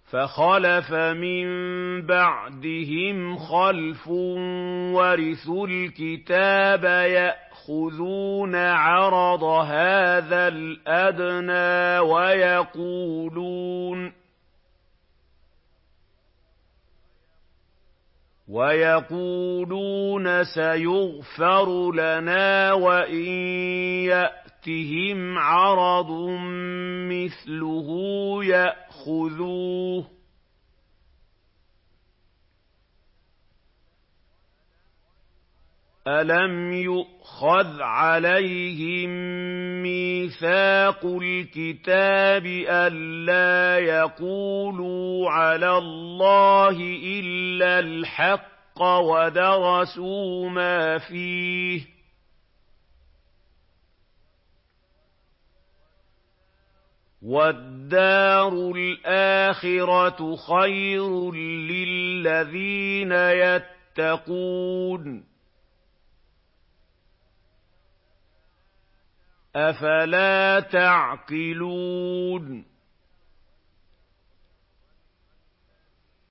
فَخَلَفَ مِن بَعْدِهِمْ خَلْفٌ وَرِثُوا الْكِتَابَ يَأْخُذُونَ عَرَضَ هَٰذَا الْأَدْنَىٰ وَيَقُولُونَ سَيُغْفَرُ لَنَا وَإِن يَأْتِهِمْ عَرَضٌ مِّثْلُهُ يَأْخُذُوهُ ۚ أَلَمْ يُؤْخَذْ عَلَيْهِم مِّيثَاقُ الْكِتَابِ أَن لَّا يَقُولُوا عَلَى اللَّهِ إِلَّا الْحَقَّ وَدَرَسُوا مَا فِيهِ ۗ وَالدَّارُ الْآخِرَةُ خَيْرٌ لِّلَّذِينَ يَتَّقُونَ ۗ أَفَلَا تَعْقِلُونَ